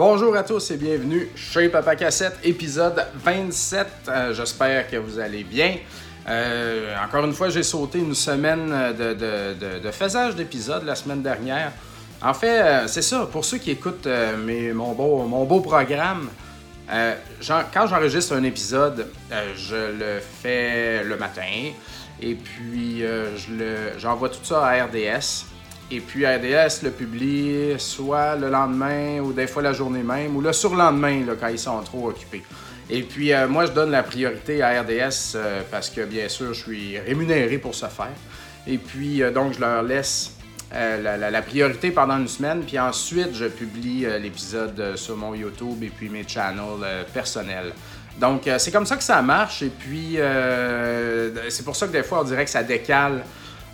Bonjour à tous et bienvenue chez Papa Cassette, épisode 27. J'espère que vous allez bien. Encore une fois, j'ai sauté une semaine de faisage d'épisodes la semaine dernière. En fait, c'est ça, pour ceux qui écoutent mon beau programme, quand j'enregistre un épisode, je le fais le matin et puis j'envoie tout ça à RDS. Et puis RDS le publie soit le lendemain ou des fois la journée même ou le surlendemain là, quand ils sont trop occupés. Et puis moi je donne la priorité à RDS parce que bien sûr je suis rémunéré pour ce faire. Et puis donc je leur laisse la priorité pendant une semaine. Puis ensuite je publie l'épisode sur mon YouTube et puis mes channels personnels. Donc c'est comme ça que ça marche. Et puis c'est pour ça que des fois on dirait que ça décale.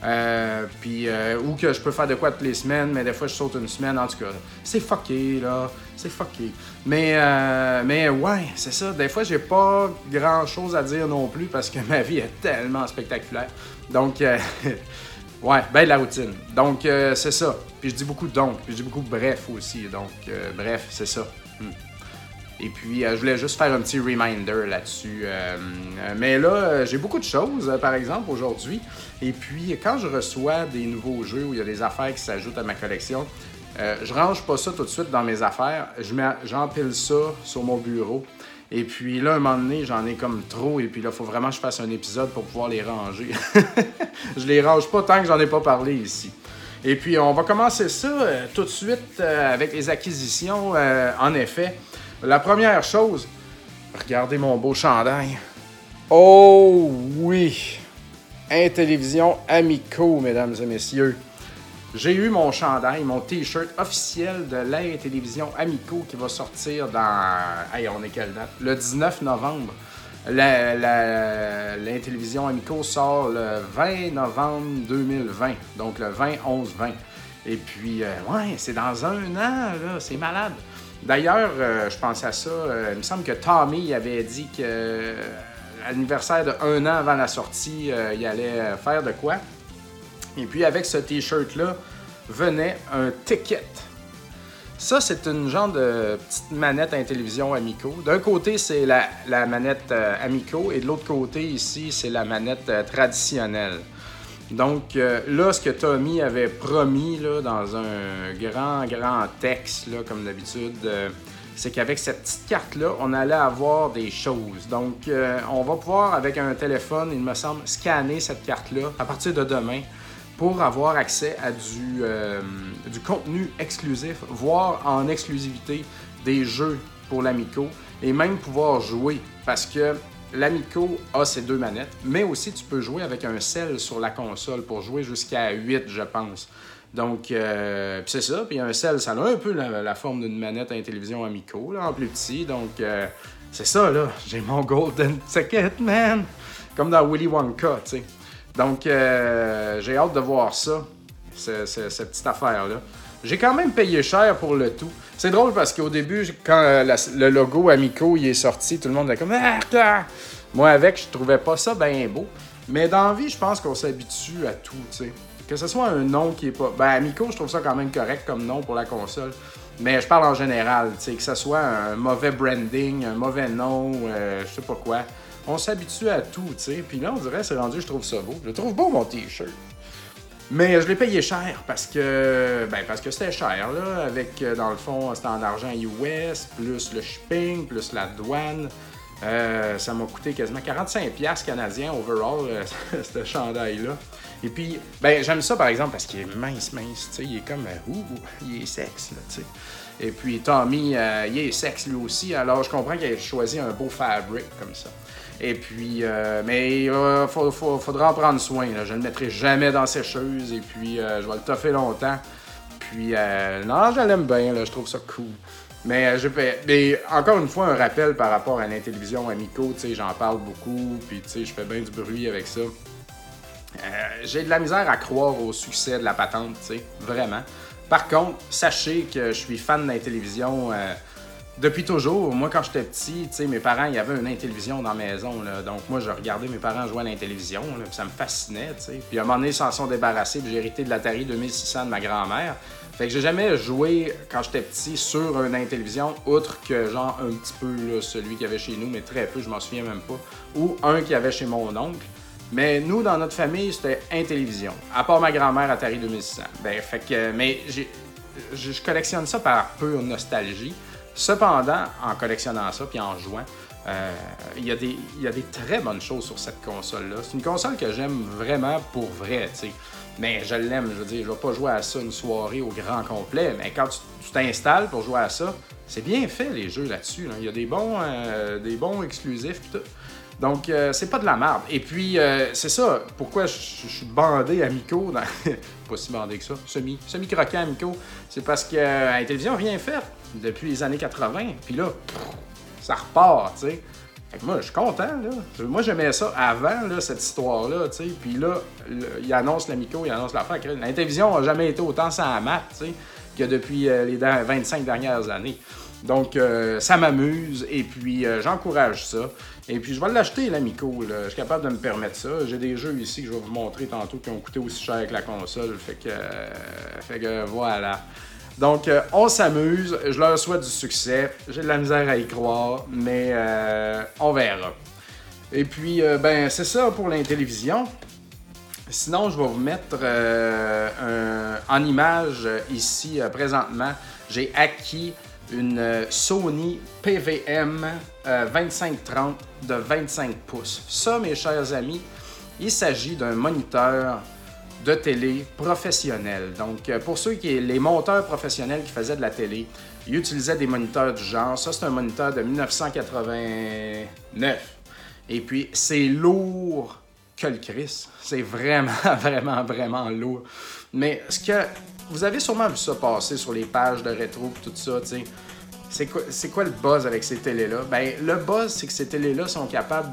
Ou que je peux faire de quoi toutes les semaines, mais des fois je saute une semaine, en tout cas. C'est fucké, là. C'est fucké. Mais ouais, c'est ça. Des fois, j'ai pas grand chose à dire non plus parce que ma vie est tellement spectaculaire. Donc, ouais, ben de la routine. Donc, c'est ça. Puis je dis beaucoup donc. Puis je dis beaucoup bref aussi. Donc, bref, c'est ça. Et puis, je voulais juste faire un petit reminder là-dessus. Mais là, j'ai beaucoup de choses, par exemple, aujourd'hui. Et puis, quand je reçois des nouveaux jeux où il y a des affaires qui s'ajoutent à ma collection, je range pas ça tout de suite dans mes affaires. J'empile ça sur mon bureau. Et puis là, un moment donné, j'en ai comme trop. Et puis là, il faut vraiment que je fasse un épisode pour pouvoir les ranger. Je les range pas tant que j'en ai pas parlé ici. Et puis, on va commencer ça tout de suite avec les acquisitions. En effet, la première chose, regardez mon beau chandail. Oh oui! Intellivision Amico, mesdames et messieurs. J'ai eu mon chandail, mon t-shirt officiel de l'Intellivision Amico qui va sortir dans... Hey, on est quelle date? Le 19 novembre. L'Intellivision Amico sort le 20 novembre 2020. Donc le 20-11-20. Et puis, ouais, c'est dans un an, là. C'est malade. D'ailleurs, je pensais à ça, il me semble que Tommy avait dit que à l'anniversaire de 1 an avant la sortie, il allait faire de quoi. Et puis avec ce t-shirt-là, venait un ticket. Ça, c'est une genre de petite manette Intellivision Amico. D'un côté, c'est la manette Amico et de l'autre côté, ici, c'est la manette traditionnelle. Donc là, ce que Tommy avait promis là, dans un grand texte, là, comme d'habitude, c'est qu'avec cette petite carte-là, on allait avoir des choses. Donc, on va pouvoir, avec un téléphone, il me semble, scanner cette carte-là à partir de demain pour avoir accès à du contenu exclusif, voire en exclusivité des jeux pour l'Amico et même pouvoir jouer parce que l'Amico a ses 2 manettes, mais aussi tu peux jouer avec un cell sur la console pour jouer jusqu'à 8, je pense. Donc, c'est ça. Puis un cell, ça a un peu la forme d'une manette Intellivision Amico, là, en plus petit. Donc, c'est ça, là. J'ai mon Golden Ticket, man! Comme dans Willy Wonka, tu sais. Donc, j'ai hâte de voir ça, cette petite affaire-là. J'ai quand même payé cher pour le tout. C'est drôle parce qu'au début, quand le logo Amico il est sorti, tout le monde était comme « Ah! » Moi, avec, je trouvais pas ça bien beau. Mais dans la vie, je pense qu'on s'habitue à tout, tu sais. Que ce soit un nom qui est pas... Ben, Amico, je trouve ça quand même correct comme nom pour la console. Mais je parle en général, tu sais, que ce soit un mauvais branding, un mauvais nom, je sais pas quoi. On s'habitue à tout, tu sais. Puis là, on dirait, c'est rendu, je trouve ça beau. Je trouve beau, mon t-shirt. Mais je l'ai payé cher parce que c'était cher, là. Avec, dans le fond, c'était en argent US, plus le shipping, plus la douane. Ça m'a coûté quasiment 45$ canadiens overall, ce chandail-là. Et puis, ben j'aime ça, par exemple, parce qu'il est mince, tu sais. Il est comme, il est sexe, là, tu sais. Et puis, Tommy, il est sexe lui aussi. Alors, je comprends qu'il ait choisi un beau fabric comme ça. Et puis, mais il faudra en prendre soin. Là. Je ne le mettrai jamais dans sécheuse et puis je vais le toffer longtemps. Puis, non, je l'aime bien, là, je trouve ça cool. Mais, encore une fois, un rappel par rapport à l'Intellivision Amico, tu sais, j'en parle beaucoup, puis tu sais, je fais bien du bruit avec ça. J'ai de la misère à croire au succès de la patente, tu sais, vraiment. Par contre, sachez que je suis fan d'Intellivision depuis toujours. Moi, quand j'étais petit, tu sais, mes parents, il y avait une Intellivision dans la maison, là. Donc, moi, je regardais mes parents jouer à l'Intellivision, là, puis ça me fascinait, tu sais. Puis, à un moment donné, ils s'en sont débarrassés, puis j'ai hérité de l'Atari 2600 de ma grand-mère. Fait que j'ai jamais joué, quand j'étais petit, sur une Intellivision, outre que genre un petit peu là, celui qu'il y avait chez nous, mais très peu, je m'en souviens même pas, ou un qu'il y avait chez mon oncle. Mais nous, dans notre famille, c'était Intellivision. À part ma grand-mère, Atari 2600. Ben, fait que, mais je collectionne ça par pure nostalgie. Cependant, en collectionnant ça puis en jouant, il y a des très bonnes choses sur cette console-là. C'est une console que j'aime vraiment pour vrai, tu sais. Mais je l'aime, je veux dire, je vais pas jouer à ça une soirée au grand complet. Mais quand tu t'installes pour jouer à ça, c'est bien fait les jeux là-dessus. Là. Il y a des bons exclusifs pis tout. Donc, c'est pas de la merde. Et puis, c'est ça, pourquoi je suis bandé à Mico, pas si bandé que ça, semi-croquant à Mico, c'est parce que la télévision a rien fait depuis les années 80, puis là, ça repart, tu sais. Fait que moi, je suis content, là. Moi, j'aimais ça avant, là, cette histoire-là, tu sais. Puis là, il annonce l'Amico, il annonce l'affaire. La télévision n'a jamais été autant sans map, tu sais, que depuis les 25 dernières années. Donc, ça m'amuse et puis j'encourage ça. Et puis, je vais l'acheter, l'Amico. Là. Je suis capable de me permettre ça. J'ai des jeux ici que je vais vous montrer tantôt qui ont coûté aussi cher que la console. Fait que voilà. Donc, on s'amuse. Je leur souhaite du succès. J'ai de la misère à y croire, mais on verra. Et puis, ben, c'est ça pour l'Intellivision. Sinon, je vais vous mettre en image ici présentement. J'ai acquis une Sony PVM 2530 de 25 pouces. Ça, mes chers amis, il s'agit d'un moniteur de télé professionnel. Donc, pour ceux les monteurs professionnels qui faisaient de la télé, ils utilisaient des moniteurs du genre. Ça, c'est un moniteur de 1989. Et puis, c'est lourd que le Christ. C'est vraiment, vraiment, vraiment lourd. Mais ce que... Vous avez sûrement vu ça passer sur les pages de rétro et tout ça, tu sais. C'est quoi le buzz avec ces télés-là? Ben, le buzz, c'est que ces télés-là sont capables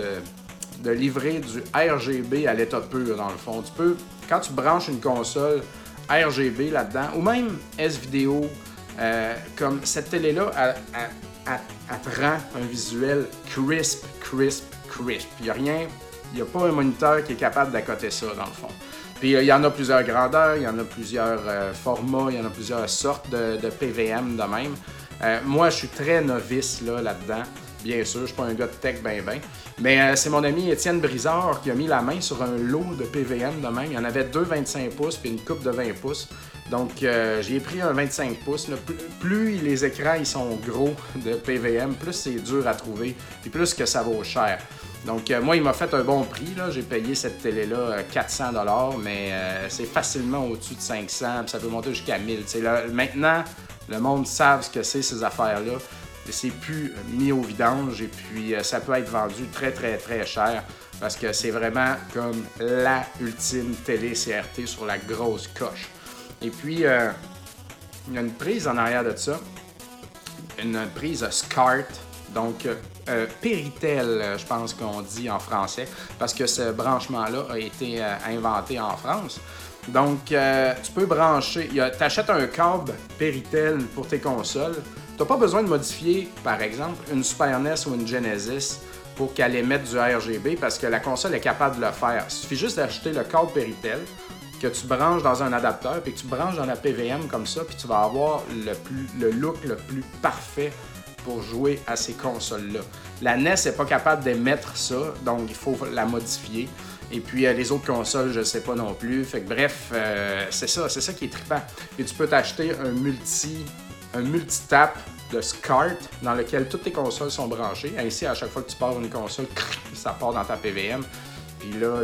de livrer du RGB à l'état pur, dans le fond. Tu peux, quand tu branches une console RGB là-dedans, ou même S-Vidéo, comme cette télé-là, elle te rend un visuel crisp. Il n'y a pas un moniteur qui est capable d'accoter ça, dans le fond. Puis il y en a plusieurs grandeurs, il y en a plusieurs formats, il y en a plusieurs sortes de PVM de même. Moi, je suis très novice là-dedans. Bien sûr, je suis pas un gars de tech ben. Mais c'est mon ami Étienne Brizard qui a mis la main sur un lot de PVM de même. Il y en avait deux 25 pouces puis une coupe de 20 pouces. Donc, j'ai pris un 25 pouces. Là. Plus les écrans ils sont gros de PVM, plus c'est dur à trouver puis plus que ça vaut cher. Donc, moi, il m'a fait un bon prix. Là. J'ai payé cette télé-là 400 $, mais c'est facilement au-dessus de 500 puis ça peut monter jusqu'à 1000 là, maintenant, le monde savent ce que c'est, ces affaires-là. C'est plus mis au vidange et puis ça peut être vendu très, très, très cher parce que c'est vraiment comme la ultime télé CRT sur la grosse coche. Et puis, il y a une prise en arrière de ça, une prise SCART, donc Péritel, je pense qu'on dit en français, parce que ce branchement-là a été inventé en France. Donc, tu peux brancher, tu achètes un câble Péritel pour tes consoles. Tu n'as pas besoin de modifier, par exemple, une Super NES ou une Genesis pour qu'elle émette du RGB parce que la console est capable de le faire. Il suffit juste d'acheter le câble Péritel que tu branches dans un adapteur puis que tu branches dans la PVM comme ça, puis tu vas avoir le look le plus parfait pour jouer à ces consoles-là. La NES n'est pas capable d'émettre ça, donc il faut la modifier. Et puis les autres consoles, je ne sais pas non plus. Fait que bref, c'est ça qui est trippant. Et tu peux t'acheter un multitap de SCART dans lequel toutes tes consoles sont branchées. Ainsi, à chaque fois que tu pars une console, ça part dans ta PVM. Puis là,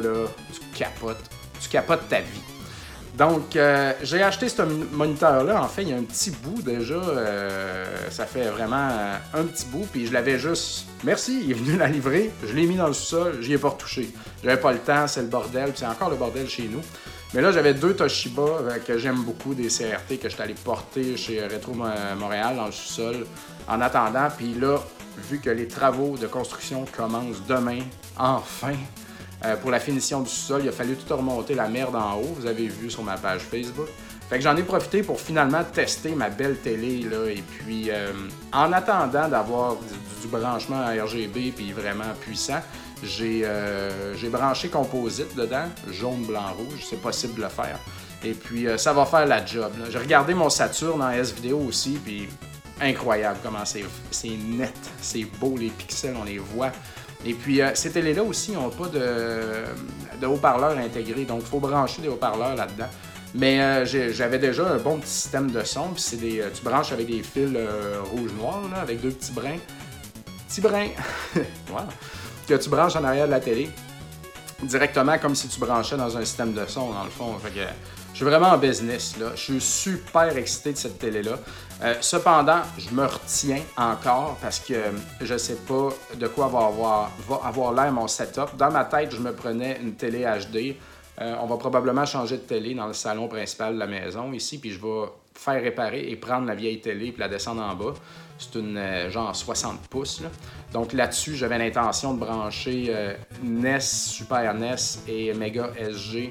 tu capotes ta vie. Donc, j'ai acheté ce moniteur-là. En fait, il y a un petit bout déjà. Ça fait vraiment un petit bout. Puis je l'avais juste... Merci, il est venu la livrer. Je l'ai mis dans le sous-sol. J'y ai pas retouché. J'avais pas le temps, c'est le bordel. Puis c'est encore le bordel chez nous. Mais là, j'avais deux Toshiba que j'aime beaucoup, des CRT que je suis allé porter chez Rétro Montréal dans le sous-sol en attendant. Puis là, vu que les travaux de construction commencent demain, enfin... pour la finition du sous-sol, il a fallu tout remonter la merde en haut. Vous avez vu sur ma page Facebook. Fait que j'en ai profité pour finalement tester ma belle télé. Là, et puis, en attendant d'avoir du branchement à RGB puis vraiment puissant, j'ai branché composite dedans, jaune, blanc, rouge. C'est possible de le faire. Et puis, ça va faire la job. Là. J'ai regardé mon Saturn en S-Vidéo aussi, puis incroyable comment c'est net, c'est beau, les pixels, on les voit. Et puis, ces télés-là aussi n'ont pas de haut-parleurs intégrés, donc il faut brancher des haut-parleurs là-dedans. Mais j'avais déjà un bon petit système de son, puis tu branches avec des fils rouge-noir, avec 2 petits brins. Petits brins! Wow. Que tu branches en arrière de la télé, directement comme si tu branchais dans un système de son, dans le fond. Fait que, je suis vraiment en business, là. Je suis super excité de cette télé-là. Cependant, je me retiens encore parce que je sais pas de quoi va avoir l'air mon setup. Dans ma tête, je me prenais une télé HD. On va probablement changer de télé dans le salon principal de la maison ici, puis je vais faire réparer et prendre la vieille télé puis la descendre en bas. C'est une genre 60 pouces. Là. Donc là-dessus, j'avais l'intention de brancher NES, Super NES et Mega SG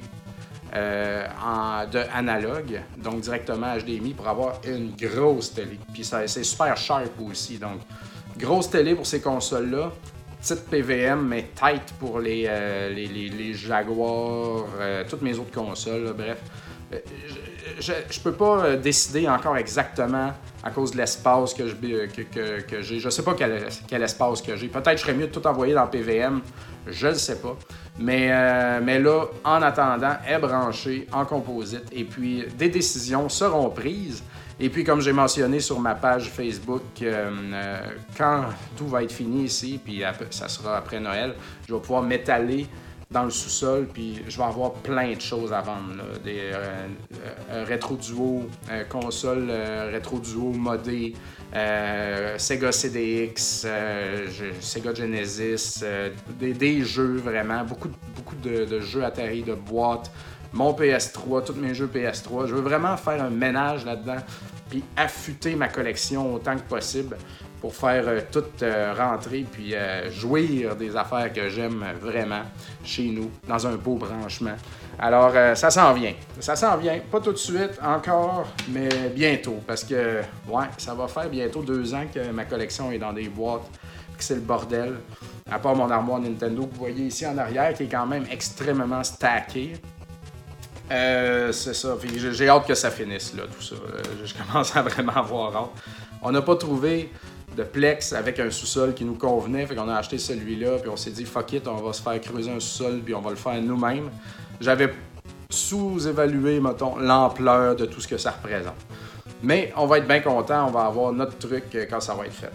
de analogue, donc directement HDMI pour avoir une grosse télé. Puis c'est super sharp aussi, donc grosse télé pour ces consoles-là, petite PVM mais tight pour les Jaguar, toutes mes autres consoles, là, bref. Je peux pas décider encore exactement à cause de l'espace que j'ai. Je sais pas quel espace que j'ai. Peut-être que je serais mieux de tout envoyer dans PVM. Je le sais pas. Mais là, en attendant, est branché en composite. Et puis, des décisions seront prises. Et puis, comme j'ai mentionné sur ma page Facebook, quand tout va être fini ici, puis ça sera après Noël, je vais pouvoir m'étaler dans le sous-sol, puis je vais avoir plein de choses à vendre. Là. Des rétro duo, console rétro duo modée, Sega CDX, Sega Genesis, des jeux vraiment, beaucoup de jeux Atari, de boîtes, mon PS3, tous mes jeux PS3. Je veux vraiment faire un ménage là-dedans, puis affûter ma collection autant que possible pour faire tout rentrer puis jouir des affaires que j'aime vraiment chez nous, dans un beau branchement. Alors, ça s'en vient. Ça s'en vient. Pas tout de suite encore, mais bientôt. Parce que, ouais, ça va faire bientôt 2 ans que ma collection est dans des boîtes, que c'est le bordel. À part mon armoire Nintendo que vous voyez ici en arrière, qui est quand même extrêmement stacké. C'est ça. Puis j'ai hâte que ça finisse, là, tout ça. Je commence à vraiment avoir hâte. On n'a pas trouvé de Plex avec un sous-sol qui nous convenait, fait qu'on a acheté celui-là, puis on s'est dit fuck it, on va se faire creuser un sous-sol, puis on va le faire nous-mêmes. J'avais sous-évalué, mettons, l'ampleur de tout ce que ça représente. Mais on va être bien content, on va avoir notre truc quand ça va être fait.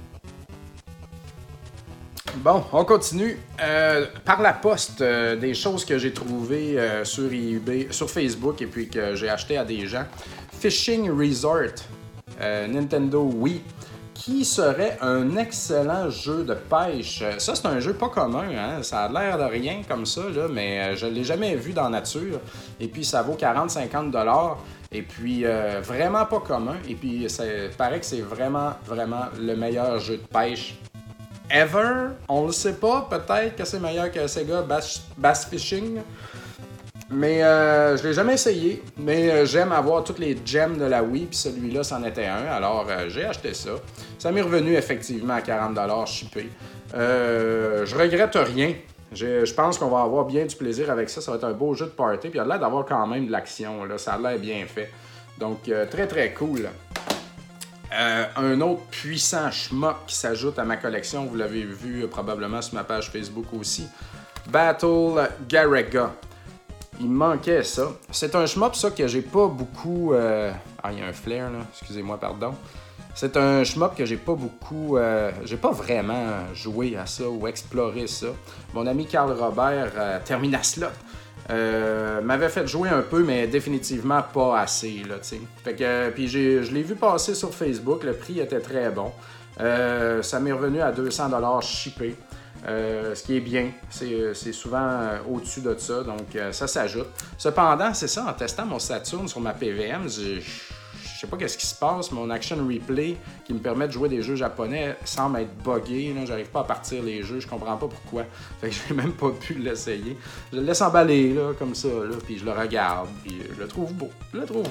Bon, on continue. Par la poste, des choses que j'ai trouvées sur eBay, sur Facebook et puis que j'ai acheté à des gens. Fishing Resort, Nintendo Wii, qui serait un excellent jeu de pêche. Ça, c'est un jeu pas commun, hein? Ça a l'air de rien comme ça, là, mais je ne l'ai jamais vu dans la nature. Et puis, ça vaut 40-50 $. Et puis, vraiment pas commun. Et puis, il paraît que c'est vraiment, vraiment le meilleur jeu de pêche ever. On le sait pas. Peut-être que c'est meilleur que Sega Bass Fishing. Mais je l'ai jamais essayé. Mais j'aime avoir toutes les gems de la Wii. Puis celui-là, c'en était un. Alors, j'ai acheté ça. Ça m'est revenu effectivement à 40 $ shippé. Je regrette rien. Je pense qu'on va avoir bien du plaisir avec ça. Ça va être un beau jeu de party. Puis il a l'air d'avoir quand même de l'action. Là. Ça a l'air bien fait. Donc, très, très cool. Un autre puissant schmuck qui s'ajoute à ma collection. Vous l'avez vu probablement sur ma page Facebook aussi. Battle Garaga. Il me manquait ça. C'est un shmup, ça, que j'ai pas beaucoup... Ah, il y a un flair, là. Excusez-moi, pardon. C'est un shmup que j'ai pas beaucoup... j'ai pas vraiment joué à ça ou exploré ça. Mon ami Carl Robert, Terminaslot, m'avait fait jouer un peu, mais définitivement pas assez, là, tu sais. Fait que... Puis je l'ai vu passer sur Facebook. Le prix était très bon. Ça m'est revenu à 200 $ shippé. Ce qui est bien, c'est souvent au-dessus de ça, donc ça s'ajoute. Cependant, c'est ça, en testant mon Saturn sur ma PVM, je sais pas qu'est-ce qui se passe, mon Action Replay qui me permet de jouer des jeux japonais semble être buggé, là, j'arrive pas à partir les jeux, je comprends pas pourquoi, fait que j'ai même pas pu l'essayer. Je le laisse emballer, là, comme ça, là, puis je le regarde, puis je le trouve beau,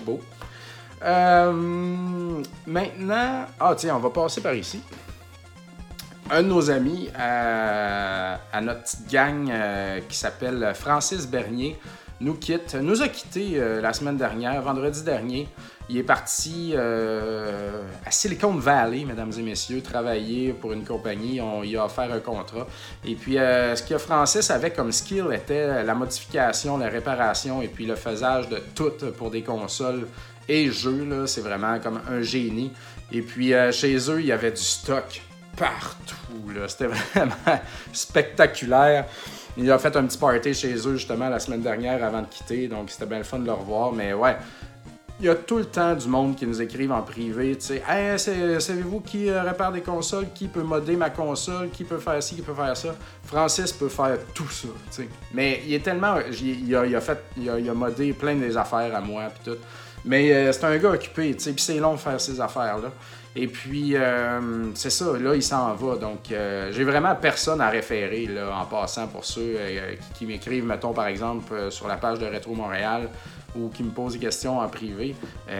Maintenant, tiens, on va passer par ici. Un de nos amis à notre petite gang qui s'appelle Francis Bernier nous a quittés la semaine dernière, vendredi dernier. Il est parti à Silicon Valley, mesdames et messieurs, travailler pour une compagnie. Il a offert un contrat. Et puis, ce que Francis avait comme skill était la modification, la réparation et puis le faisage de tout pour des consoles et jeux. Là, c'est vraiment comme un génie. Et puis, chez eux, il y avait du stock partout. Là. C'était vraiment spectaculaire. Il a fait un petit party chez eux, justement, la semaine dernière avant de quitter. Donc, c'était bien le fun de le revoir. Mais ouais, il y a tout le temps du monde qui nous écrivent en privé, tu sais, « Hey, savez-vous qui répare des consoles? Qui peut modder ma console? Qui peut faire ci? Qui peut faire ça? » Francis peut faire tout ça, tu sais. Mais il est tellement... Il a modé plein des affaires à moi, puis tout. Mais c'est un gars occupé, tu sais, puis c'est long de faire ces affaires-là. Et puis, c'est ça, là, il s'en va. Donc, j'ai vraiment personne à référer, là, en passant pour ceux qui m'écrivent, mettons, par exemple, sur la page de Rétro Montréal, ou qui me posent des questions en privé.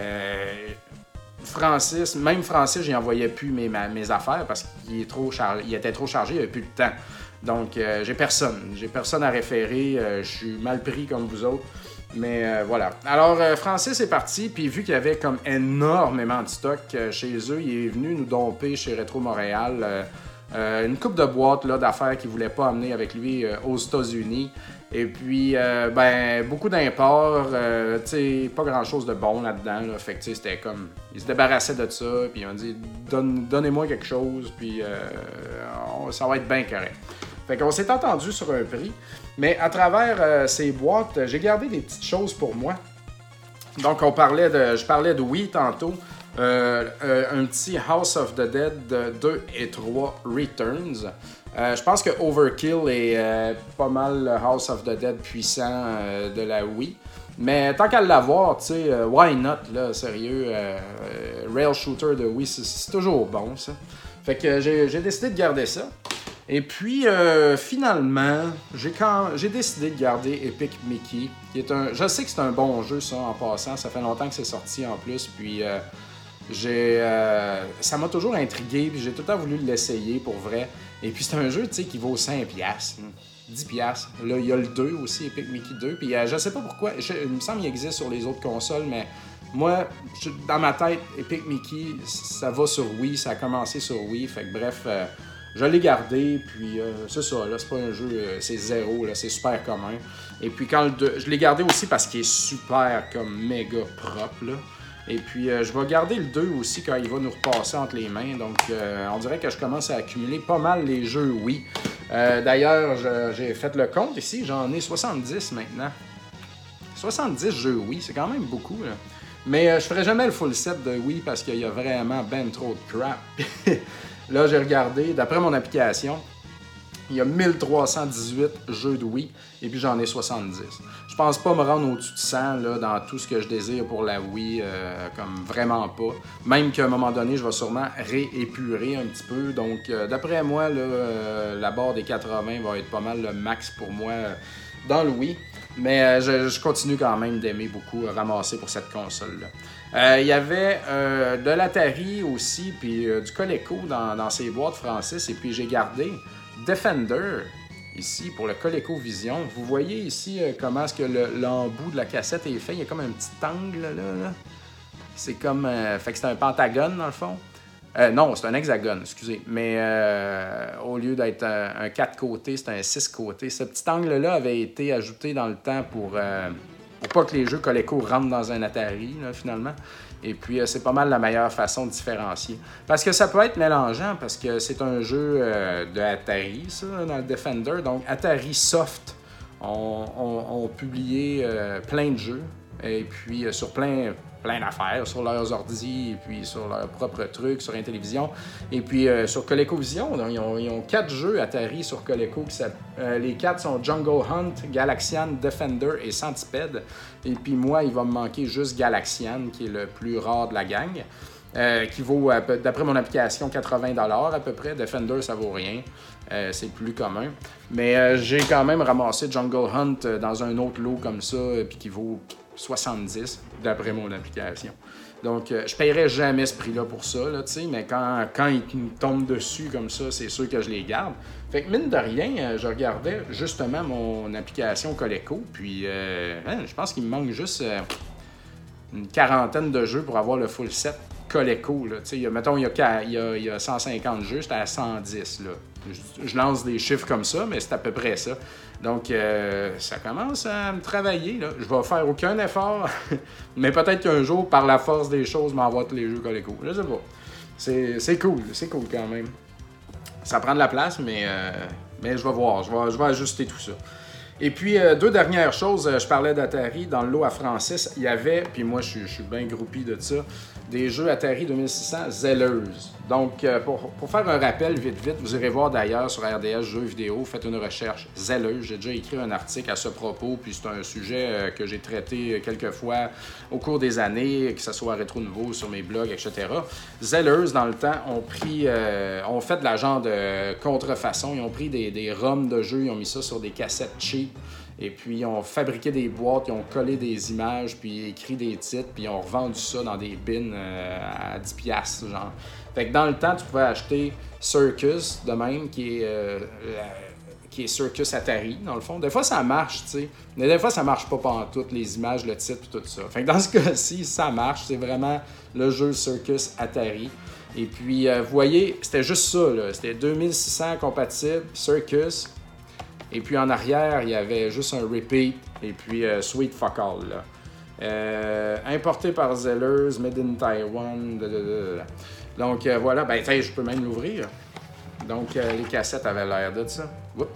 Francis, j'y envoyais plus mes affaires parce qu'il était trop chargé, il n'avait plus le temps. Donc, j'ai personne à référer, je suis mal pris comme vous autres. Mais voilà. Alors, Francis est parti, puis vu qu'il y avait comme énormément de stock chez eux, il est venu nous domper chez Rétro Montréal une coupe de boîtes là, d'affaires qu'il ne voulait pas amener avec lui aux États-Unis. Et puis, beaucoup d'imports, tu sais, pas grand-chose de bon là-dedans. Là. Fait que, tu sais, c'était comme... Ils se débarrassaient de ça, puis ils ont dit « Donnez-moi quelque chose, puis ça va être bien correct. » Fait qu'on s'est entendu sur un prix. Mais à travers ces boîtes, j'ai gardé des petites choses pour moi. Donc, je parlais de Wii tantôt. Un petit House of the Dead 2 et 3 Returns. Je pense que Overkill est pas mal le House of the Dead puissant de la Wii. Mais tant qu'à l'avoir, tu sais, why not, là, sérieux. Rail Shooter de Wii, c'est toujours bon, ça. Fait que j'ai décidé de garder ça. Et puis, finalement, j'ai décidé de garder Epic Mickey, qui est je sais que c'est un bon jeu, ça, en passant. Ça fait longtemps que c'est sorti, en plus. Puis, ça m'a toujours intrigué, puis j'ai tout le temps voulu l'essayer, pour vrai. Et puis, c'est un jeu, tu sais, qui vaut 5$, 10$. Là, il y a le 2 aussi, Epic Mickey 2. Puis, je sais pas pourquoi. Il me semble qu'il existe sur les autres consoles, mais moi, dans ma tête, Epic Mickey, ça va sur Wii. Ça a commencé sur Wii. Fait que, bref... je l'ai gardé, puis c'est ça, là, c'est pas un jeu, c'est 0, là, c'est super commun. Et puis quand je l'ai gardé aussi parce qu'il est super, comme, méga propre, là. Et puis je vais garder le 2 aussi quand il va nous repasser entre les mains. Donc on dirait que je commence à accumuler pas mal les jeux Wii. D'ailleurs, j'ai fait le compte ici, j'en ai 70 maintenant. 70 jeux Wii, c'est quand même beaucoup, là. Mais je ferai jamais le full set de Wii parce qu'il y a vraiment ben trop de crap. Là, j'ai regardé, d'après mon application, il y a 1318 jeux de Wii, et puis j'en ai 70. Je pense pas me rendre au-dessus de 100 là, dans tout ce que je désire pour la Wii, comme vraiment pas. Même qu'à un moment donné, je vais sûrement réépurer un petit peu. Donc, d'après moi, là, la barre des 80 va être pas mal le max pour moi dans le Wii. Mais je continue quand même d'aimer beaucoup ramasser pour cette console-là. Il y avait de l'Atari aussi, puis du Coleco dans ces boîtes, Francis. Et puis j'ai gardé Defender, ici, pour le ColecoVision. Vous voyez ici comment est-ce que l'embout de la cassette est fait. Il y a comme un petit angle, là. C'est comme... fait que c'est un pentagone, dans le fond. Non, c'est un hexagone, excusez. Mais au lieu d'être un 4 côtés, c'est un 6 côtés. Ce petit angle-là avait été ajouté dans le temps pour pas que les jeux Coleco rentrent dans un Atari, là, finalement. Et puis, c'est pas mal la meilleure façon de différencier. Parce que ça peut être mélangeant, parce que c'est un jeu de Atari, ça, dans le Defender. Donc, Atari Soft ont publié plein de jeux. Et puis, sur plein d'affaires, sur leurs ordi, et puis sur leurs propres trucs, sur Intellivision. Et puis sur ColecoVision, ils ont 4 jeux Atari sur Coleco. Les 4 sont Jungle Hunt, Galaxian, Defender et Centipede. Et puis moi, il va me manquer juste Galaxian, qui est le plus rare de la gang, qui vaut, d'après mon application, 80$ à peu près. Defender, ça vaut rien. C'est le plus commun. Mais j'ai quand même ramassé Jungle Hunt dans un autre lot comme ça, puis qui vaut 70, d'après mon application. Donc, je paierais jamais ce prix-là pour ça, là, mais quand ils me tombent dessus comme ça, c'est sûr que je les garde. Fait que mine de rien, je regardais justement mon application Coleco, puis je pense qu'il me manque juste une quarantaine de jeux pour avoir le full set Coleco. Là. Mettons, il y a 150 jeux, j'étais à 110. Là. Je lance des chiffres comme ça, mais c'est à peu près ça. Donc, ça commence à me travailler. Là. Je vais faire aucun effort, mais peut-être qu'un jour, par la force des choses, m'envoie tous les jeux Coleco. Je sais pas. C'est cool quand même. Ça prend de la place, mais je vais voir. Je vais ajuster tout ça. Et puis, deux dernières choses. Je parlais d'Atari. Dans le lot à Francis, il y avait, puis moi, je suis bien groupie de ça, des jeux Atari 2600 Zellers. Donc, pour faire un rappel vite, vous irez voir d'ailleurs sur RDS Jeux vidéo, faites une recherche Zellers. J'ai déjà écrit un article à ce propos, puis c'est un sujet que j'ai traité quelques fois au cours des années, que ce soit à Rétro Nouveau, sur mes blogs, etc. Zellers, dans le temps, ont fait de la genre de contrefaçon. Ils ont pris des ROM de jeux, ils ont mis ça sur des cassettes cheap. Et puis, ils ont fabriqué des boîtes, ils ont collé des images, puis écrit des titres, puis ils ont revendu ça dans des bins à 10$, genre. Fait que dans le temps, tu pouvais acheter Circus, de même, qui est Circus Atari, dans le fond. Des fois, ça marche, tu sais. Mais des fois, ça marche pas pantoute, les images, le titre, puis tout ça. Fait que dans ce cas-ci, ça marche. C'est vraiment le jeu Circus Atari. Et puis, vous voyez, c'était juste ça, là. C'était 2600 compatible, Circus. Et puis en arrière, il y avait juste un repeat et puis Sweet Fuck All. Là. Importé par Zellers, made in Taiwan. Donc voilà, ben je peux même l'ouvrir. Donc les cassettes avaient l'air de ça. Oups.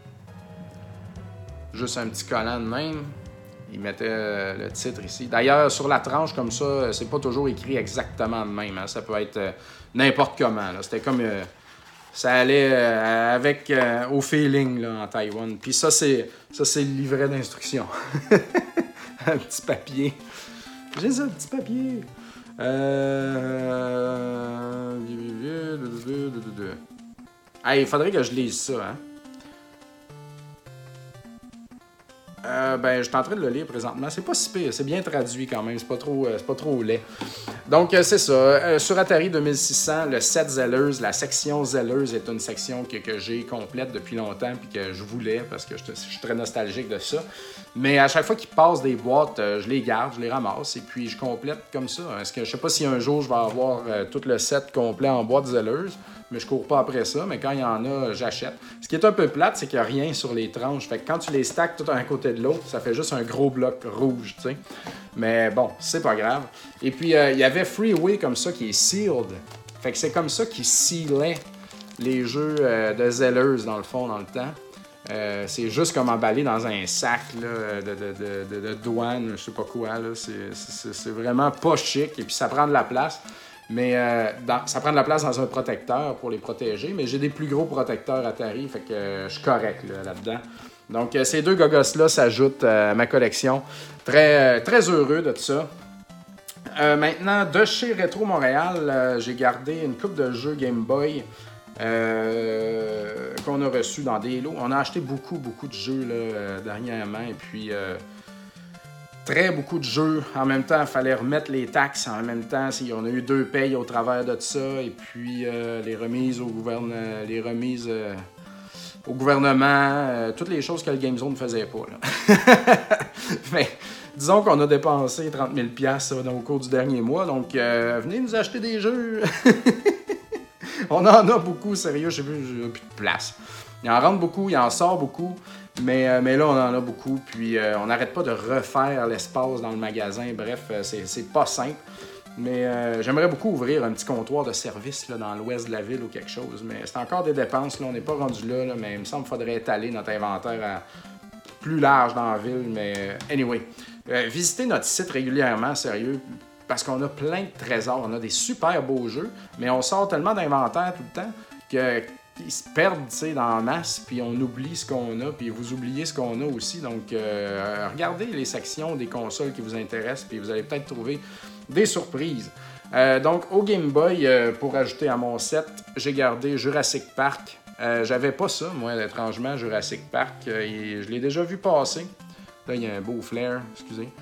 Juste un petit collant de même. Il mettait le titre ici. D'ailleurs, sur la tranche comme ça, c'est pas toujours écrit exactement de même. Hein. Ça peut être n'importe comment. Là. C'était comme... ça allait avec au feeling là, en Taïwan. Puis ça, c'est le livret d'instruction. Un petit papier. J'ai ça, un petit papier. Hey, il faudrait que je lise ça, hein. Je suis en train de le lire présentement. C'est pas si pire, c'est bien traduit quand même, c'est pas trop laid. Donc, c'est ça. Sur Atari 2600, le set Zellers, la section Zellers est une section que j'ai complète depuis longtemps puis que je voulais parce que je suis très nostalgique de ça. Mais à chaque fois qu'ils passent des boîtes, je les garde, je les ramasse et puis je complète comme ça. Est-ce que je sais pas si un jour je vais avoir tout le set complet en boîte Zellers, mais je cours pas après ça. Mais quand il y en a, j'achète. Ce qui est un peu plate, c'est qu'il n'y a rien sur les tranches. Fait que quand tu les stacks tout un côté de l'autre, ça fait juste un gros bloc rouge, tu sais. Mais bon, c'est pas grave. Et puis, il y avait Freeway comme ça qui est sealed. Fait que c'est comme ça qu'ils sealaient les jeux de Zellers, dans le fond, dans le temps. C'est juste comme emballé dans un sac là, de douane, je sais pas quoi. Là. C'est vraiment pas chic et puis ça prend de la place. Mais ça prend de la place dans un protecteur pour les protéger. Mais j'ai des plus gros protecteurs Atari, fait que je suis correct là-dedans. Donc ces deux gogos-là s'ajoutent à ma collection. Très, très heureux de tout ça. Maintenant, de chez Rétro Montréal, j'ai gardé une coupe de jeux Game Boy qu'on a reçus dans des lots. On a acheté beaucoup de jeux là, dernièrement. Et puis, très beaucoup de jeux. En même temps, il fallait remettre les taxes. En même temps, on a eu 2 payes au travers de ça. Et puis, les remises au gouvernement, toutes les choses que le Game Zone ne faisait pas. Là. Mais, disons qu'on a dépensé 30 000 $ au cours du dernier mois. Donc, venez nous acheter des jeux. On en a beaucoup, sérieux. J'ai plus de place. Il en rentre beaucoup, il en sort beaucoup. Mais là, on en a beaucoup. Puis, on n'arrête pas de refaire l'espace dans le magasin. Bref, c'est pas simple. Mais j'aimerais beaucoup ouvrir un petit comptoir de service là, dans l'ouest de la ville ou quelque chose. Mais c'est encore des dépenses. Là. On n'est pas rendu là, mais il me semble qu'il faudrait étaler notre inventaire à plus large dans la ville. Mais anyway, visitez notre site régulièrement, sérieux. Parce qu'on a plein de trésors. On a des super beaux jeux. Mais on sort tellement d'inventaire tout le temps qu'ils se perdent dans la masse. Puis on oublie ce qu'on a. Puis vous oubliez ce qu'on a aussi. Donc regardez les sections des consoles qui vous intéressent. Puis vous allez peut-être trouver des surprises. Donc, au Game Boy, pour ajouter à mon set, j'ai gardé Jurassic Park. J'avais pas ça, moi, étrangement, Jurassic Park. Je l'ai déjà vu passer. Là, il y a un beau flair, excusez.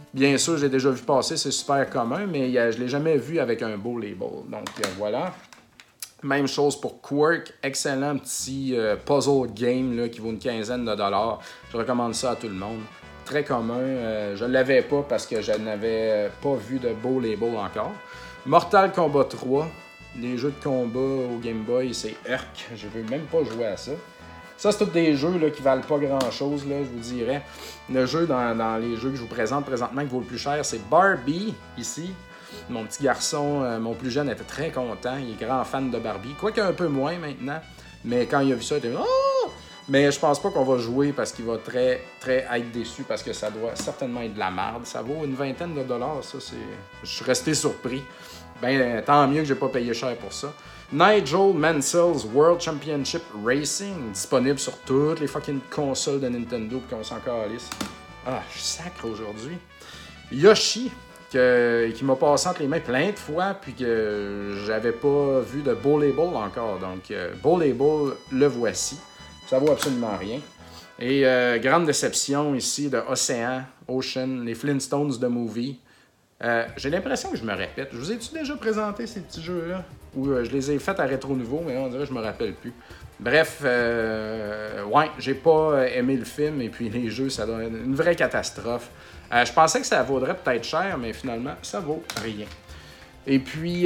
Bien sûr, j'ai déjà vu passer, c'est super commun, mais je ne l'ai jamais vu avec un beau label. Donc voilà. Même chose pour Quirk, excellent petit puzzle game là, qui vaut une quinzaine de dollars. Je recommande ça à tout le monde. Très commun. Je ne l'avais pas parce que je n'avais pas vu de beau label encore. Mortal Kombat 3, les jeux de combat au Game Boy, c'est Urk. Je ne veux même pas jouer à ça. Ça, c'est tous des jeux là, qui valent pas grand-chose, là, je vous dirais. Le jeu dans les jeux que je vous présente présentement qui vaut le plus cher, c'est Barbie, ici. Mon petit garçon, mon plus jeune, était très content. Il est grand fan de Barbie. Quoique un peu moins maintenant. Mais quand il a vu ça, il était « Oh! » Mais je pense pas qu'on va jouer parce qu'il va très, très être déçu parce que ça doit certainement être de la merde. Ça vaut une vingtaine de dollars, ça, c'est... Je suis resté surpris. Ben, tant mieux que j'ai pas payé cher pour ça. Nigel Mansell's World Championship Racing, disponible sur toutes les fucking consoles de Nintendo, puis qu'on s'en calisse. Ah, je suis sacre aujourd'hui. Yoshi, qui m'a passé entre les mains plein de fois, puis que j'avais pas vu de beau label encore. Donc, beau label, le voici. Ça vaut absolument rien. Et grande déception ici de Ocean, les Flintstones de Movie. J'ai l'impression que je me répète. Je vous ai-tu déjà présenté ces petits jeux-là? Ou je les ai faits à Rétro Nouveau, mais là, on dirait que je me rappelle plus. Bref, ouais, j'ai pas aimé le film, et puis les jeux, ça donne une vraie catastrophe. Je pensais que ça vaudrait peut-être cher, mais finalement, ça vaut rien. Et puis,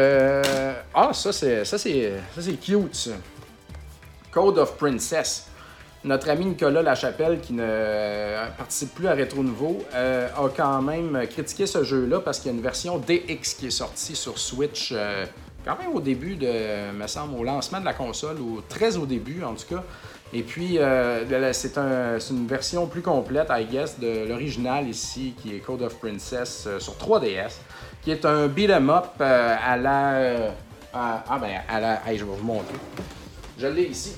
ça c'est cute, ça. Code of Princess. Notre ami Nicolas Lachapelle, qui ne participe plus à Rétro Nouveau, a quand même critiqué ce jeu-là parce qu'il y a une version DX qui est sortie sur Switch quand même au début me semble, au lancement de la console, ou très au début en tout cas. Et puis, c'est une version plus complète, I guess, de l'original ici, qui est Code of Princess sur 3DS, qui est un beat'em up à la... je vais vous montrer. Je l'ai ici.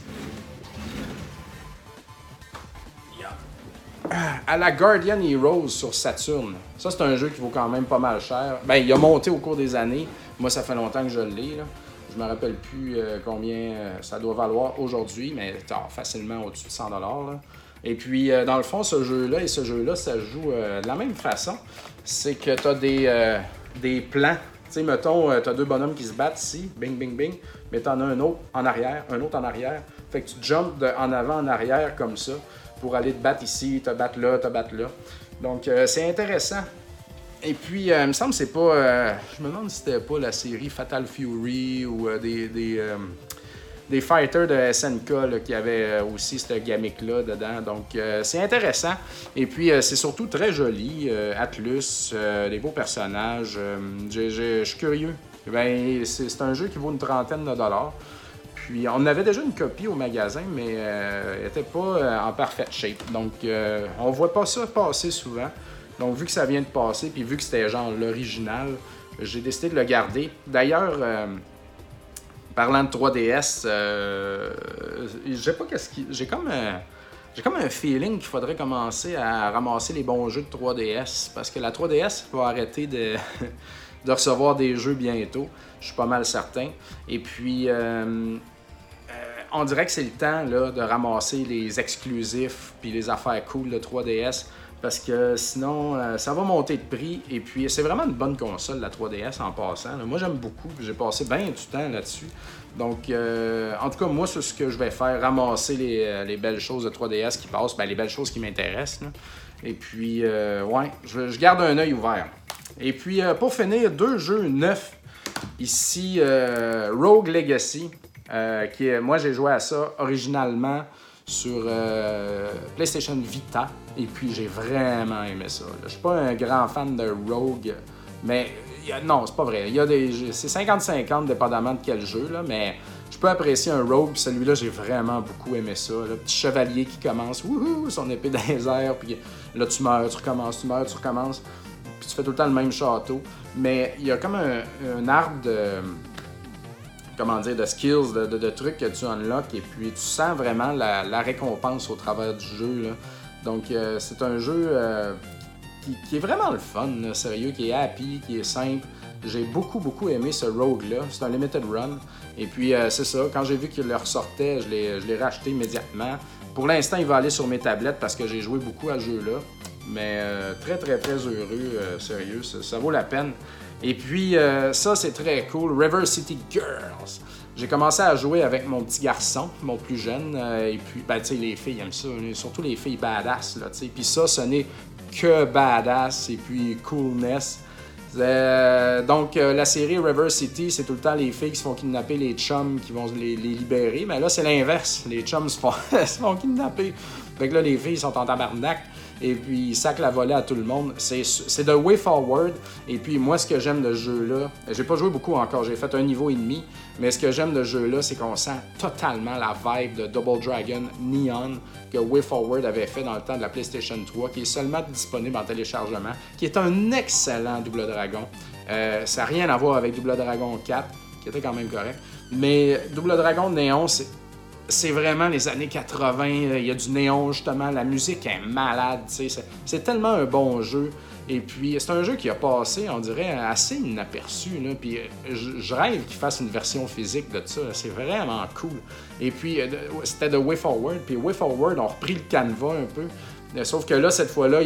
À la Guardian Heroes sur Saturn. Ça, c'est un jeu qui vaut quand même pas mal cher. Ben, il a monté au cours des années. Moi, ça fait longtemps que je l'ai, là. Je me rappelle plus combien ça doit valoir aujourd'hui, mais facilement au-dessus de 100$. Là. Et puis, dans le fond, ce jeu-là et ce jeu-là, ça joue de la même façon. C'est que tu as des plans. Tu sais, mettons, tu as deux bonhommes qui se battent ici, bing, bing, bing, mais tu en as un autre en arrière, un autre en arrière. Fait que tu jumpes en avant, en arrière, comme ça, pour aller te battre ici, te battre là, te battre là. Donc, c'est intéressant. Et puis, il me semble que c'est pas... je me demande si c'était pas la série Fatal Fury ou des fighters de SNK là, qui avaient aussi cette gimmick-là dedans. Donc, c'est intéressant. Et puis, c'est surtout très joli. Atlus, des beaux personnages. Je suis curieux. Ben, c'est un jeu qui vaut une trentaine de dollars. Puis, on avait déjà une copie au magasin, mais elle n'était pas en parfaite shape. Donc, on voit pas ça passer souvent. Donc, vu que ça vient de passer, puis vu que c'était genre l'original, j'ai décidé de le garder. D'ailleurs, parlant de 3DS, j'ai comme un feeling qu'il faudrait commencer à ramasser les bons jeux de 3DS, parce que la 3DS va arrêter de recevoir des jeux bientôt. Je suis pas mal certain. Et puis, on dirait que c'est le temps là, de ramasser les exclusifs puis les affaires cool de 3DS. Parce que sinon, ça va monter de prix. Et puis, c'est vraiment une bonne console, la 3DS, en passant. Là, moi, j'aime beaucoup. J'ai passé bien du temps là-dessus. Donc, en tout cas, moi, c'est ce que je vais faire. Ramasser les belles choses de 3DS qui passent. Ben, les belles choses qui m'intéressent. Là. Et puis, ouais, je garde un œil ouvert. Et puis, pour finir, deux jeux neufs. Ici, Rogue Legacy. Moi, j'ai joué à ça originalement sur PlayStation Vita, et puis j'ai vraiment aimé ça. Là. Je suis pas un grand fan de Rogue, mais non, c'est pas vrai. C'est 50-50 dépendamment de quel jeu, là, mais je peux apprécier un Rogue, puis celui-là, j'ai vraiment beaucoup aimé ça. Le petit chevalier qui commence, wouhou, son épée dans les airs, puis là, tu meurs, tu recommences, tu meurs, tu recommences, puis tu fais tout le temps le même château. Mais il y a comme un arbre de skills, de trucs que tu unlocks, et puis tu sens vraiment la récompense au travers du jeu. Là. Donc, c'est un jeu qui est vraiment le fun, là, sérieux, qui est happy, qui est simple. J'ai beaucoup, beaucoup aimé ce Rogue-là. C'est un limited run. Et puis, c'est ça, quand j'ai vu qu'il le ressortait, je l'ai racheté immédiatement. Pour l'instant, il va aller sur mes tablettes parce que j'ai joué beaucoup à ce jeu-là. Mais très, très, très heureux, sérieux, ça vaut la peine. Et puis, ça, c'est très cool. River City Girls. J'ai commencé à jouer avec mon petit garçon, mon plus jeune. Et puis, ben, tu sais, les filles aiment ça. Surtout les filles badass, là, tu sais. Puis ça, ce n'est que badass et puis coolness. Donc, la série River City, c'est tout le temps les filles qui se font kidnapper, les chums qui vont les libérer. Mais là, c'est l'inverse. Les chums se font kidnapper. Fait que là, les filles sont en tabarnak. Et puis, ils sacent la volée à tout le monde. C'est The Way Forward. Et puis, moi, ce que j'aime de ce jeu-là, j'ai pas joué beaucoup encore, j'ai fait 1,5 niveau. Mais ce que j'aime de ce jeu-là, c'est qu'on sent totalement la vibe de Double Dragon Neon que Way Forward avait fait dans le temps de la PlayStation 3, qui est seulement disponible en téléchargement, qui est un excellent Double Dragon. Ça n'a rien à voir avec Double Dragon 4, qui était quand même correct. Mais Double Dragon Néon, c'est vraiment les années 80, il y a du néon justement, la musique est malade, c'est tellement un bon jeu. Et puis c'est un jeu qui a passé, on dirait, assez inaperçu, là. Puis je rêve qu'il fasse une version physique de ça, c'est vraiment cool. Et puis c'était de Way Forward, puis Way Forward ont repris le canevas un peu. Sauf que là, cette fois-là,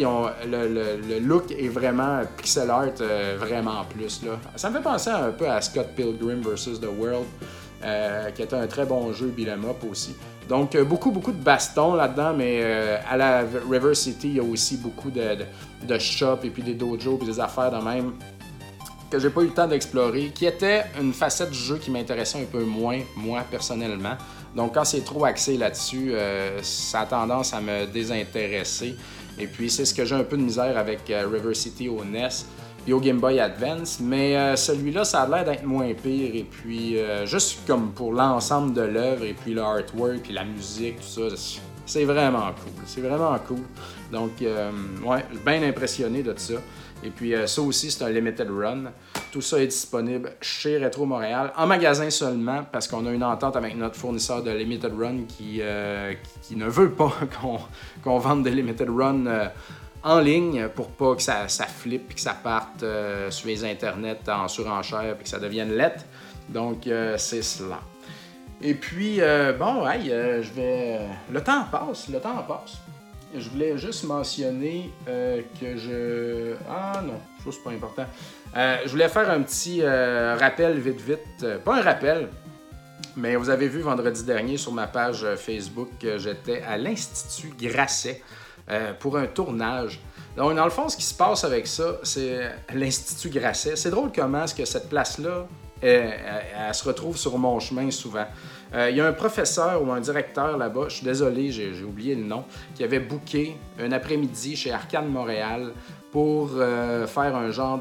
le look est vraiment pixel art vraiment plus. Là. Ça me fait penser un peu à Scott Pilgrim vs. The World, qui était un très bon jeu beat'em up aussi. Donc, beaucoup de bastons là-dedans, mais à la River City, il y a aussi beaucoup de shops et puis des dojos et des affaires de même que j'ai pas eu le temps d'explorer, qui était une facette du jeu qui m'intéressait un peu moins, moi, personnellement. Donc, quand c'est trop axé là-dessus, ça a tendance à me désintéresser. Et puis, c'est ce que j'ai un peu de misère avec River City au NES et au Game Boy Advance. Mais celui-là, ça a l'air d'être moins pire. Et puis, juste comme pour l'ensemble de l'œuvre, et puis le artwork, puis la musique, tout ça, c'est vraiment cool. C'est vraiment cool. Donc, ouais, je suis bien impressionné de ça. Et puis, ça aussi, c'est un limited run. Tout ça est disponible chez Retro Montréal, en magasin seulement, parce qu'on a une entente avec notre fournisseur de limited run qui ne veut pas qu'on vende des limited run en ligne pour pas que ça flippe et que ça parte sur les internets en surenchère et que ça devienne lettre. Donc, c'est cela. Et puis, bon, hey, je vais... Le temps passe. Je voulais juste mentionner que je... Ah non, ça c'est pas important. Je voulais faire un petit rappel vite. Pas un rappel, mais vous avez vu vendredi dernier sur ma page Facebook que j'étais à l'Institut Grasset pour un tournage. Donc, dans le fond, ce qui se passe avec ça, c'est l'Institut Grasset. C'est drôle comment est-ce que cette place-là, elle se retrouve sur mon chemin souvent. Il y a un professeur ou un directeur là-bas, je suis désolé, j'ai oublié le nom, qui avait booké un après-midi chez Arcade Montréal pour faire un genre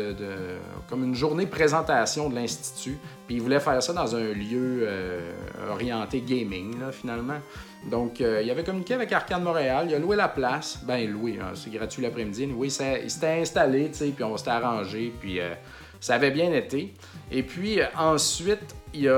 comme une journée de présentation de l'Institut. Puis il voulait faire ça dans un lieu orienté gaming, là, finalement. Donc, il avait communiqué avec Arcade Montréal, il a loué la place. Ben, loué, hein, c'est gratuit l'après-midi. Oui, il s'était installé, tu sais, puis on s'était arrangé, puis ça avait bien été. Et puis, ensuite, il y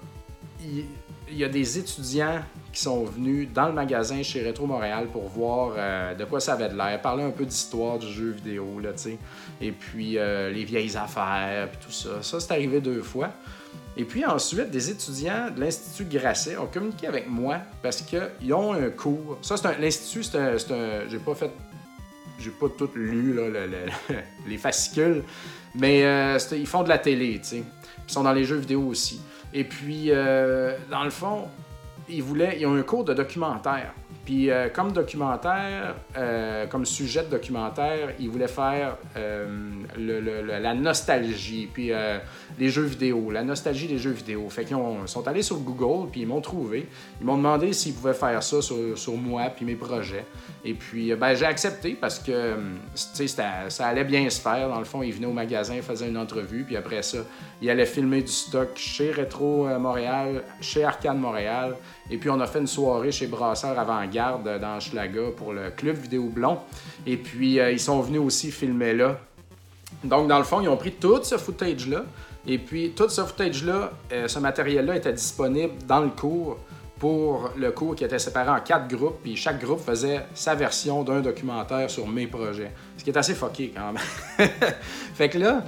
a des étudiants qui sont venus dans le magasin chez Retro Montréal pour voir de quoi ça avait de l'air, parler un peu d'histoire du jeu vidéo, là, tu sais. Et puis, les vieilles affaires, puis tout ça. Ça, c'est arrivé 2 fois. Et puis ensuite, des étudiants de l'Institut Grasset ont communiqué avec moi parce qu'ils ont un cours. Ça, l'Institut, j'ai pas tout lu, là, les fascicules, mais ils font de la télé, tu sais. Ils sont dans les jeux vidéo aussi. Et puis, dans le fond, ils ont un cours de documentaire. Puis, comme documentaire, comme sujet de documentaire, ils voulaient faire la nostalgie, puis les jeux vidéo, la nostalgie des jeux vidéo. Fait qu'ils sont allés sur Google, puis ils m'ont trouvé. Ils m'ont demandé s'ils pouvaient faire ça sur moi, puis mes projets. Et puis, j'ai accepté parce que, tu sais, ça allait bien se faire. Dans le fond, ils venaient au magasin, ils faisaient une entrevue, puis après ça, ils allaient filmer du stock chez Retro Montréal, chez Arcade Montréal. Et puis, on a fait une soirée chez Brasseur Avant-Garde dans Hochelaga pour le Club Vidéo Blond. Et puis, ils sont venus aussi filmer là. Donc, dans le fond, ils ont pris tout ce footage-là. Et puis, tout ce footage-là, ce matériel-là était disponible dans le cours pour le cours qui était séparé en 4 groupes. Puis, chaque groupe faisait sa version d'un documentaire sur mes projets. Ce qui est assez fucké quand même. Fait que là,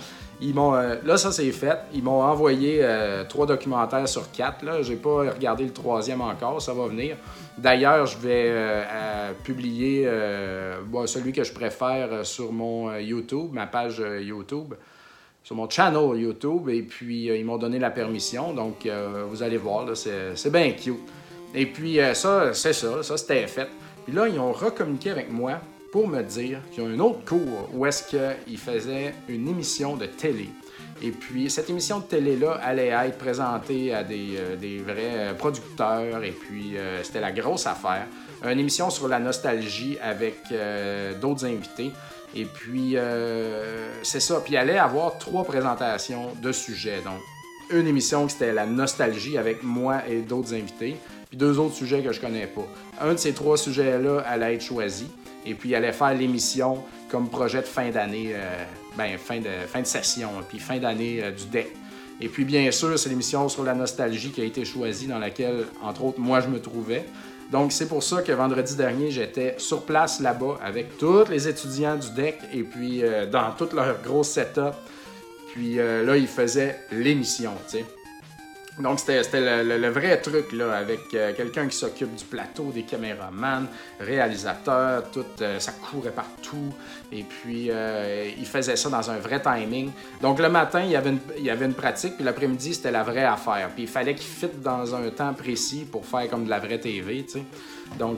Là, ça c'est fait. Ils m'ont envoyé 3 documentaires sur 4. Là. J'ai pas regardé le 3e encore, ça va venir. D'ailleurs, je vais publier celui que je préfère sur mon YouTube, ma page YouTube, sur mon channel YouTube. Et puis, ils m'ont donné la permission. Donc, vous allez voir, là, c'est bien cute. Et puis, ça c'était fait. Puis là, ils ont recommuniqué avec moi pour me dire qu'il y a un autre cours où est-ce qu'ils faisaient une émission de télé. Et puis, cette émission de télé-là allait être présentée à des vrais producteurs. Et puis, c'était la grosse affaire. Une émission sur la nostalgie avec d'autres invités. Et puis, c'est ça. Puis, il allait avoir 3 présentations de sujets. Donc, une émission qui c'était la nostalgie avec moi et d'autres invités. Puis 2 autres sujets que je connais pas. Un de ces 3 sujets-là allait être choisi. Et puis, il allait faire l'émission comme projet de fin d'année, fin de session, puis fin d'année du DEC. Et puis, bien sûr, c'est l'émission sur la nostalgie qui a été choisie, dans laquelle, entre autres, moi, je me trouvais. Donc, c'est pour ça que vendredi dernier, j'étais sur place là-bas avec tous les étudiants du DEC et puis dans tout leur gros setup. Puis là, ils faisaient l'émission, tu sais. Donc, c'était le vrai truc, là, avec quelqu'un qui s'occupe du plateau, des caméramans, réalisateurs, tout, ça courait partout. Et puis, il faisait ça dans un vrai timing. Donc, le matin, il y avait une pratique, puis l'après-midi, c'était la vraie affaire. Puis, il fallait qu'il fitte dans un temps précis pour faire comme de la vraie TV, tu sais. Donc,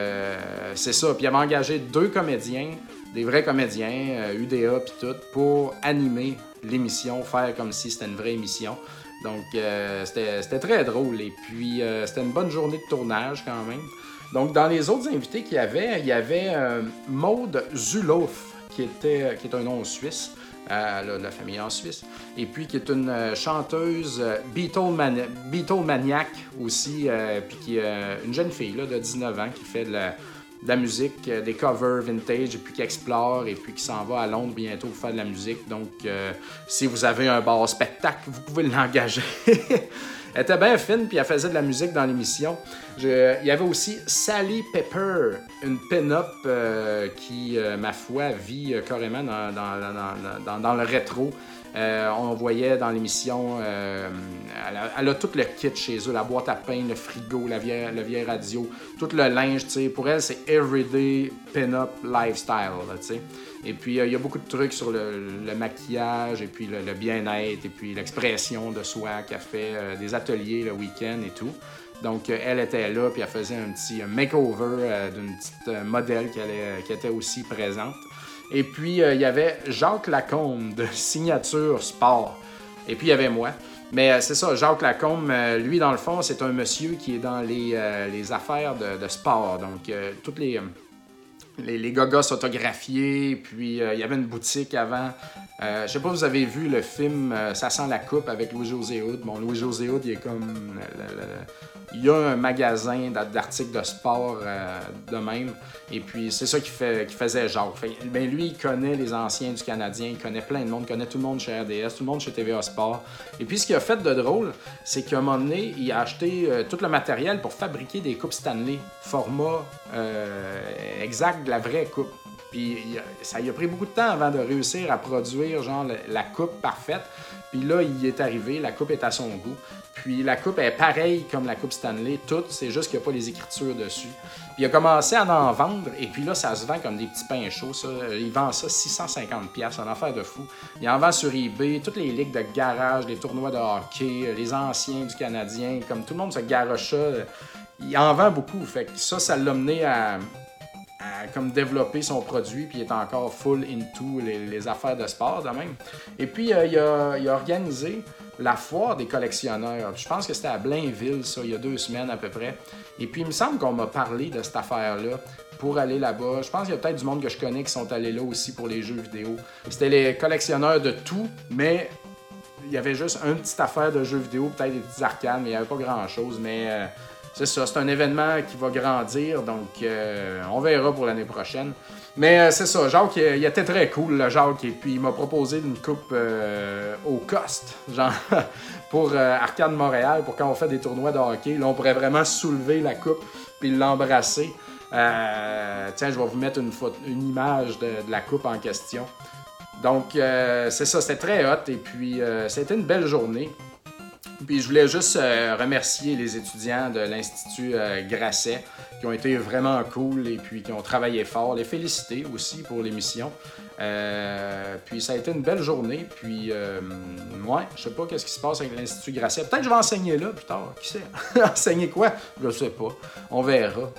c'est ça. Puis, il avait engagé 2 comédiens, des vrais comédiens, UDA, puis tout, pour animer l'émission, faire comme si c'était une vraie émission. Donc, c'était très drôle. Et puis, c'était une bonne journée de tournage quand même. Donc, dans les autres invités qu'il y avait Maude Zuloff, qui est un nom suisse, de la famille en Suisse, et puis qui est une chanteuse Beatlemaniac aussi, puis qui est une jeune fille là, de 19 ans qui fait de la musique, des covers vintage, et puis qui explore, et puis qui s'en va à Londres bientôt pour faire de la musique. Donc, si vous avez un bar spectacle, vous pouvez l'engager. Elle était bien fine, puis elle faisait de la musique dans l'émission. Il y avait aussi Sally Pepper, une pin-up qui, ma foi, vit carrément dans le rétro. On voyait dans l'émission, elle a tout le kit chez eux, la boîte à pain, le frigo, la vieille radio, tout le linge, tu sais. Pour elle, c'est everyday pin-up lifestyle, tu sais. Et puis, il y a beaucoup de trucs sur le maquillage, et puis le bien-être, et puis l'expression de soi qu'elle fait, des ateliers le week-end et tout. Donc, elle était là, puis elle faisait un petit makeover d'une petite modèle qui était aussi présente. Et puis, il y avait Jacques Lacombe de Signature Sport. Et puis, il y avait moi. Mais c'est ça, Jacques Lacombe, lui, dans le fond, c'est un monsieur qui est dans les affaires de sport. Donc, toutes les gogos autographiés. Puis, il y avait une boutique avant. Je sais pas si vous avez vu le film Ça sent la coupe avec Louis-José Hood. Bon, Louis-José Hood, il est comme... Il y a un magasin d'articles de sport de même. Et puis, c'est ça qu'il faisait Jacques. Ben, lui, il connaît les anciens du Canadien. Il connaît plein de monde. Il connaît tout le monde chez RDS, tout le monde chez TVA Sport. Et puis, ce qu'il a fait de drôle, c'est qu'à un moment donné, il a acheté tout le matériel pour fabriquer des coupes Stanley. Format exact de la vraie coupe. Puis ça lui a pris beaucoup de temps avant de réussir à produire genre la coupe parfaite. Puis là, il est arrivé, la coupe est à son goût. Puis la coupe est pareille comme la coupe Stanley, toute, c'est juste qu'il n'y a pas les écritures dessus. Puis il a commencé à en vendre, et puis là, ça se vend comme des petits pains chauds. Ça. Il vend ça 650$, un affaire de fou. Il en vend sur eBay, toutes les ligues de garage, les tournois de hockey, les anciens du Canadien, comme tout le monde se garoche ça. Il en vend beaucoup, fait que ça l'a mené à comme développer son produit, puis il est encore full into les affaires de sport de même. Et puis, il a organisé la foire des collectionneurs. Je pense que c'était à Blainville, ça, il y a 2 semaines à peu près. Et puis, il me semble qu'on m'a parlé de cette affaire-là pour aller là-bas. Je pense qu'il y a peut-être du monde que je connais qui sont allés là aussi pour les jeux vidéo. C'était les collectionneurs de tout, mais il y avait juste une petite affaire de jeux vidéo, peut-être des petits arcades, mais il n'y avait pas grand-chose, mais... c'est ça, c'est un événement qui va grandir, donc on verra pour l'année prochaine. Mais c'est ça, Jacques, il était très cool, le Jacques, et puis il m'a proposé une coupe au cost, genre pour Arcade Montréal, pour quand on fait des tournois de hockey. Là, on pourrait vraiment soulever la coupe puis l'embrasser. Tiens, je vais vous mettre une image de la coupe en question. Donc, c'est ça, c'était très hot. Et puis, c'était une belle journée. Puis je voulais juste remercier les étudiants de l'Institut Grasset qui ont été vraiment cool et puis qui ont travaillé fort. Les féliciter aussi pour l'émission. Puis ça a été une belle journée. Puis, ouais, je sais pas qu'est-ce qui se passe avec l'Institut Grasset. Peut-être que je vais enseigner là plus tard. Qui sait? Enseigner quoi? Je sais pas. On verra.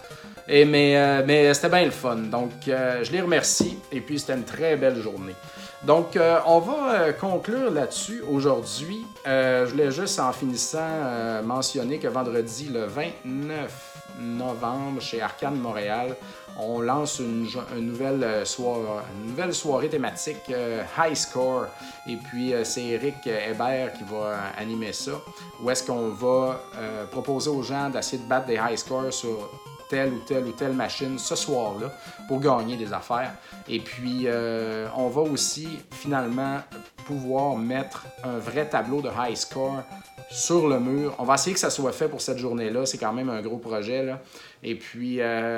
Mais c'était bien le fun. Donc, je les remercie. Et puis, c'était une très belle journée. Donc, on va conclure là-dessus aujourd'hui. Je voulais juste, en finissant, mentionner que vendredi, le 29 novembre, chez Arcane Montréal, on lance une nouvelle soirée thématique High Score. Et puis, c'est Eric Hébert qui va animer ça. Où est-ce qu'on va proposer aux gens d'essayer de battre des high scores sur telle ou telle machine ce soir-là pour gagner des affaires. Et puis, on va aussi finalement pouvoir mettre un vrai tableau de high score sur le mur. On va essayer que ça soit fait pour cette journée-là. C'est quand même un gros projet, là. Et puis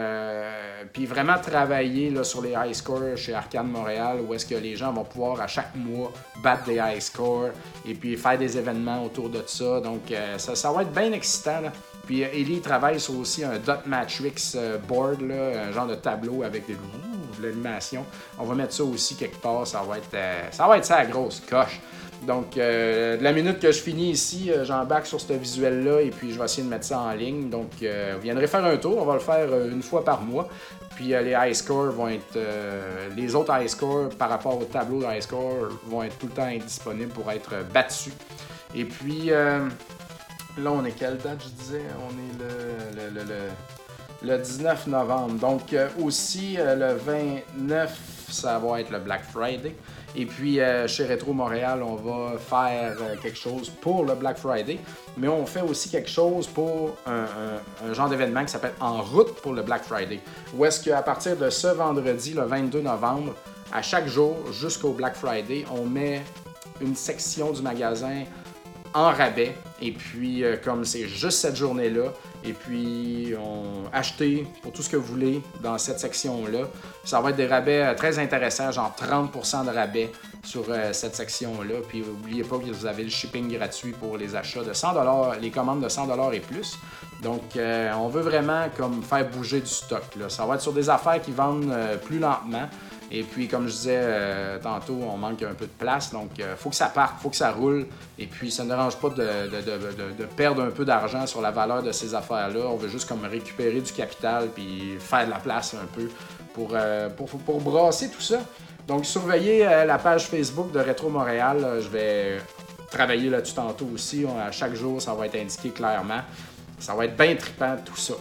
vraiment travailler là, sur les high scores chez Arcane Montréal, où est-ce que les gens vont pouvoir à chaque mois battre des high scores et puis faire des événements autour de ça. Donc, ça va être bien excitant, là. Puis Ellie travaille sur aussi un dot matrix board, là, un genre de tableau avec de l'animation. On va mettre ça aussi quelque part. Ça va être ça la grosse coche. Donc, de la minute que je finis ici, j'embarque sur ce visuel-là et puis je vais essayer de mettre ça en ligne. Donc, vous viendrez faire un tour. On va le faire une fois par mois. Puis, les high scores vont être... les autres high scores par rapport au tableau de high score vont être tout le temps disponibles pour être battus. Et puis... là, on est quelle date, je disais? On est le 19 novembre. Donc, aussi, le 29, ça va être le Black Friday. Et puis, chez Rétro Montréal, on va faire quelque chose pour le Black Friday. Mais on fait aussi quelque chose pour un genre d'événement qui s'appelle En route pour le Black Friday. Où est-ce qu'à partir de ce vendredi, le 22 novembre, à chaque jour jusqu'au Black Friday, on met une section du magasin en rabais. Et puis, comme c'est juste cette journée-là, et puis achetez pour tout ce que vous voulez dans cette section-là. Ça va être des rabais très intéressants, genre 30% de rabais sur cette section-là. Puis, n'oubliez pas que vous avez le shipping gratuit pour les achats de 100$, les commandes de 100$ et plus. Donc, on veut vraiment comme faire bouger du stock, là. Ça va être sur des affaires qui vendent plus lentement. Et puis, comme je disais tantôt, on manque un peu de place. Donc, il faut que ça parte, il faut que ça roule. Et puis, ça ne dérange pas de perdre un peu d'argent sur la valeur de ces affaires-là. On veut juste comme récupérer du capital puis faire de la place un peu pour brasser tout ça. Donc, surveillez la page Facebook de Rétro Montréal. Je vais travailler là-dessus tantôt aussi. À chaque jour, ça va être indiqué clairement. Ça va être bien trippant tout ça.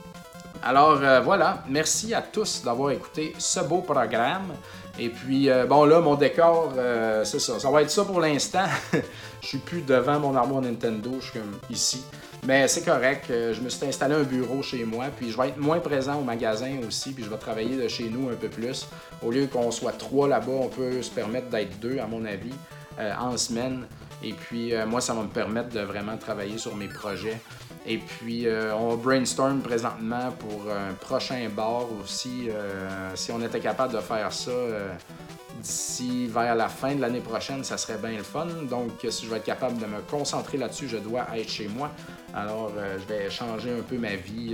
Alors voilà, merci à tous d'avoir écouté ce beau programme. Et puis, bon là, mon décor, c'est ça. Ça va être ça pour l'instant. Je suis plus devant mon armoire Nintendo, je suis comme ici. Mais c'est correct, je me suis installé un bureau chez moi, puis je vais être moins présent au magasin aussi, puis je vais travailler de chez nous un peu plus. Au lieu qu'on soit 3 là-bas, on peut se permettre d'être 2, à mon avis, en semaine. Et puis, moi, ça va me permettre de vraiment travailler sur mes projets. Et puis, on brainstorm présentement pour un prochain bar aussi. Si on était capable de faire ça d'ici vers la fin de l'année prochaine, ça serait bien le fun. Donc, si je vais être capable de me concentrer là-dessus, je dois être chez moi. Alors, je vais changer un peu ma vie,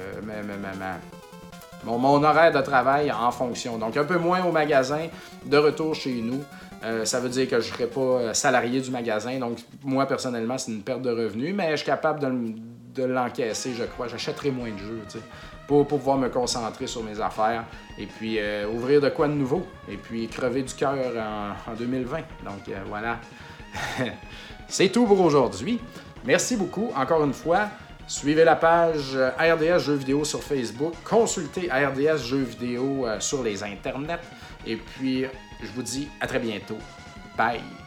mon horaire de travail en fonction. Donc, un peu moins au magasin, de retour chez nous. Ça veut dire que je ne serai pas salarié du magasin. Donc, moi, personnellement, c'est une perte de revenus, mais je suis capable de l'encaisser, je crois. J'achèterai moins de jeux, tu sais, pour pouvoir me concentrer sur mes affaires et puis ouvrir de quoi de nouveau et puis crever du cœur en 2020. Donc, voilà. C'est tout pour aujourd'hui. Merci beaucoup, encore une fois. Suivez la page RDS Jeux vidéo sur Facebook. Consultez RDS Jeux vidéo sur les internets. Et puis, je vous dis à très bientôt. Bye!